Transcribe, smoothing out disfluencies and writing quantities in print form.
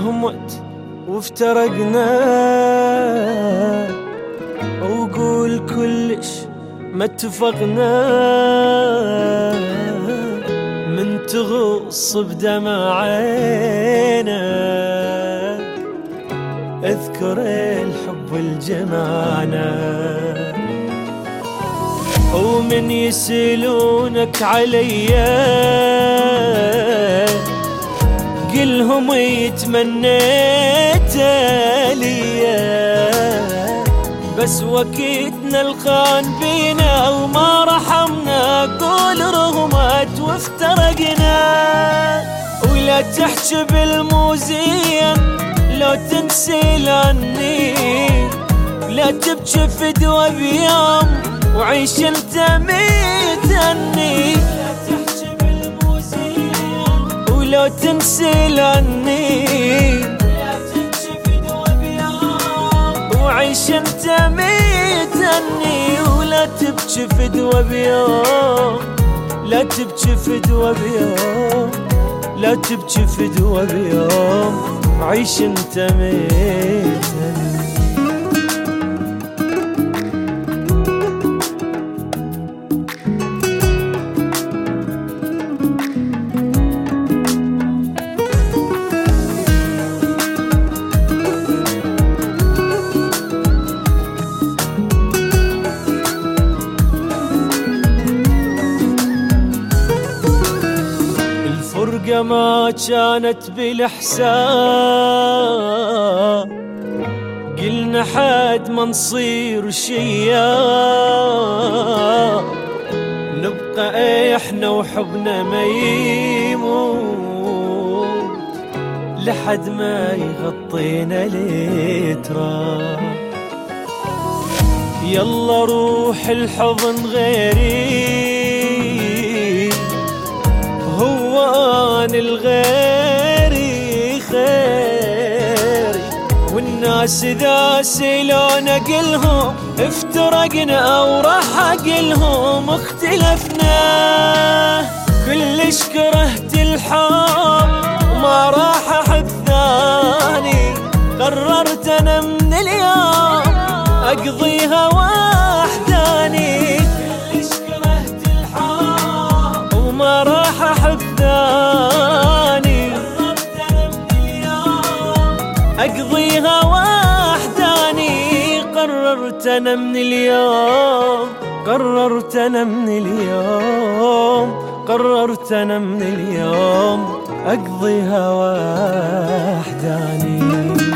همت وافترقنا، وقول كلش ما اتفقنا، من تغص بدمعينا اذكر الحب الجمعنا. ومن يسألونك عليا قلهم يتمنيت ليا، بس وكيتنا الخان بينا وما رحمنا، قول رغمت وافترقنا. ولا تحكي بالموزين لو تنسي عني، لا تبكي فدوى بيوم وعيش انت ميتني. لا تحكي بالموزين ولو تنسي عني، لا تبكي فدوى بيوم وعيش انت ميتني. ولا تبكي فدوى بيوم، لا تبكي فدوى بيوم، لا تبكي فدوى بيوم عيش انت ميتني. الفرقة ما كانت بالحساب، قلنا حد ما نصير شياب، نبقى احنا وحبنا ما يموت لحد ما يغطينا التراب. يلا روح الحضن غيري، هو أنا الغيري خيري. والناس إذا سيلونا قلهم افترقنا، أو راح أقلهم اختلفنا. كلش كرهت الحب وما راح أحب ثاني، قررت أنا من اليوم أقضيها وحداني. كلش كرهت الحب وما راح أحب ثاني، قررت أنا من اليوم أقضيها وحداني. قررت أنا من اليوم، قررت أنا من اليوم، قررت أنا من اليوم أقضيها وحداني.